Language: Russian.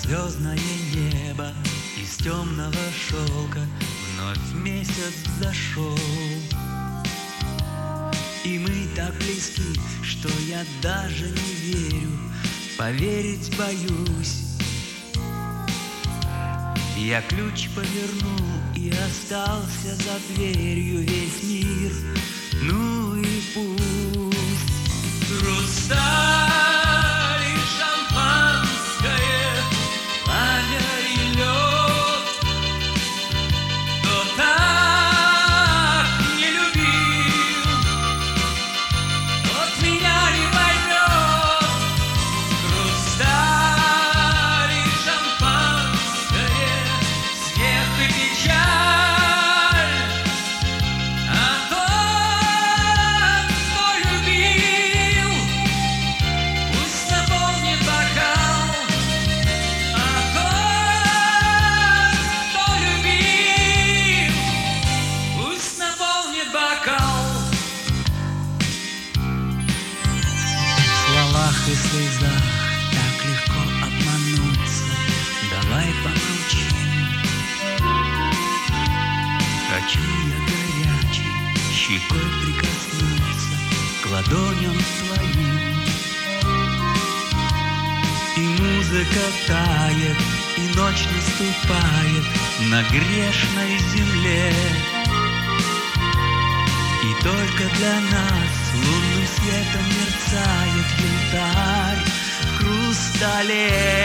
звездное небо, из темного шелка вновь месяц взошел. И мы так близки, что я даже не верю, поверить боюсь. Я ключ повернул и остался за дверью весь мир. Ну и пусть хрусталь и шампанское, пламя и лед. Кто так не любил, тот меня не поймет. Хрусталь и шампанское, смех и печаль. А тот, кто любил, пусть наполнит бокал. А тот, кто любил, пусть наполнит бокал. В словах и слезах так легко обмануться. Давай помолчим. Хочу я горячей щекой прикоснуться к ладоням твоим. И музыка тает, и ночь наступает на грешной земле. И только для нас лунным светом мерцает янтарь в хрустале.